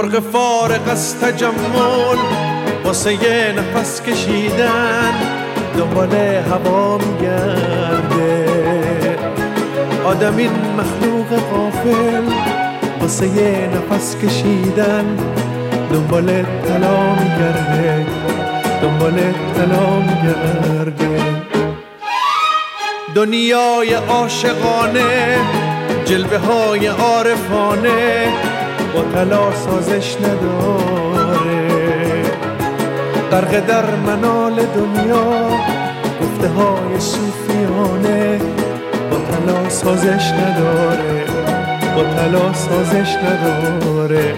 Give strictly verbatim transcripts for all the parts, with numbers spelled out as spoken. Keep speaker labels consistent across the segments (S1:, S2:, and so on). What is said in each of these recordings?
S1: مرغ فارغ از تجمل واسه یه نفس کشیدن دنبال هوا میگرده. آدم این مخلوق غافل واسه یه نفس کشیدن دنبال طلا میگرده، دنبال طلا میگرده. دنیای عاشقانه جلوه های عارفانه با طلا سازش نداره. غرق در منال دنیا گفته های صوفیانه با طلا سازش نداره، با طلا سازش نداره.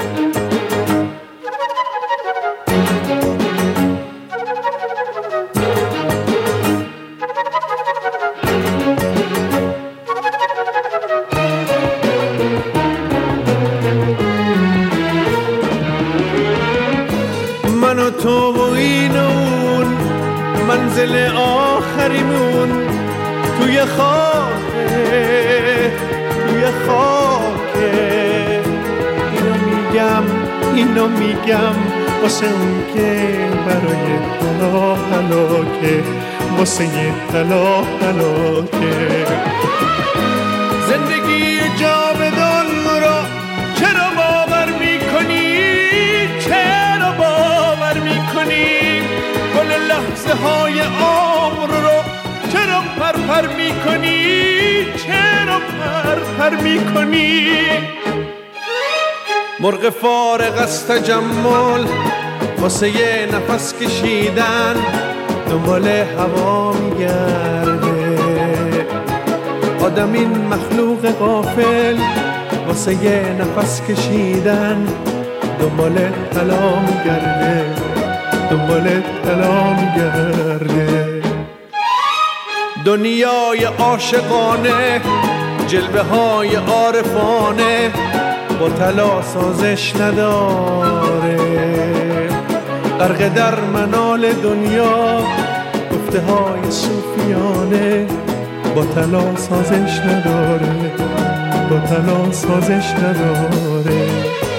S1: من و تو و این و اون منزل آخریمون توی خاکه، توی خاکه. اینو میگم اینو میگم واسه اون که برای طلا هلاکه، واسه یه طلا هلاکه. زندگی جاودان را چرا باور میکنی؟ چرا باور میکنی؟ گل لحظه های عمر رو چرا پرپر میکنی؟ چرا پرپر میکنی؟ مرغ فارغ از تجمل واسه یه نفس کشیدن دنبال هوا میگرده. آدم این مخلوق غافل واسه یه نفس کشیدن دنبال طلا میگرده، دنبال طلا میگرده. دنیای عاشقانه جلوه های عارفانه با طلا سازش نداره. غرق در منال دنیا گفته های صوفیانه با طلا سازش نداره، با طلا سازش نداره.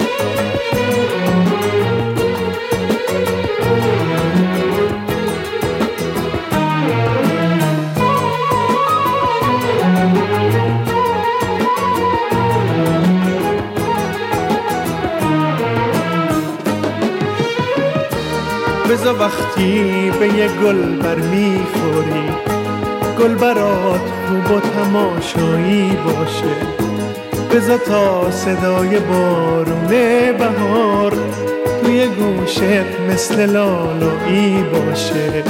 S1: بذار وقتی به یه گل بر میخوری گل برات خوب و تماشایی باشه. بذار تا صدای بارون بهار توی گوشت مثل لالایی باشه.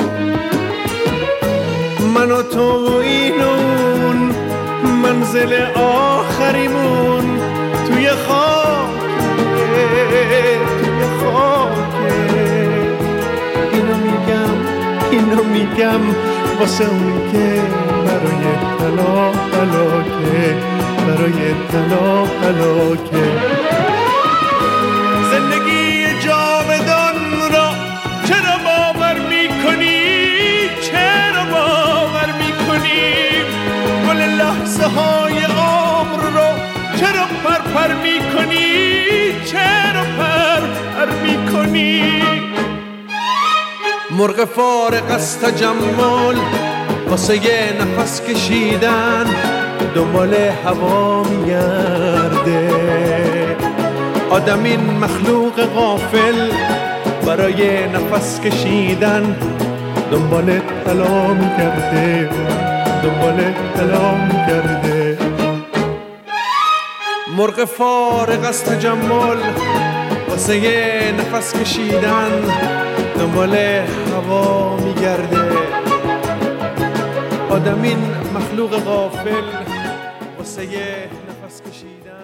S1: من و تو و این و اون منزل آخریمون توی خاکه، توی خاکه. اینو میگم اینو میگم واسه اون که برای طلا هلاکه، برای طلا هلاکه. زندگی جاودان را چرا باور میکنی؟ چرا باور میکنی؟ گل لحظه های عمر رو چرا پرپر میکنی؟ چرا پرپر میکنی؟ مرغ فارغ از تجمل واسه یه نفس کشیدن دنبال هوا میگرده. آدم این مخلوق غافل برای نفس کشیدن دنبال طلا میگرده، دنبال طلا میگرده. مرغ فارغ از تجمل واسه یه نفس کشیدن دنبال هوا میگرده. آدم این مخلوق غافل واسه یه نفس کشیدن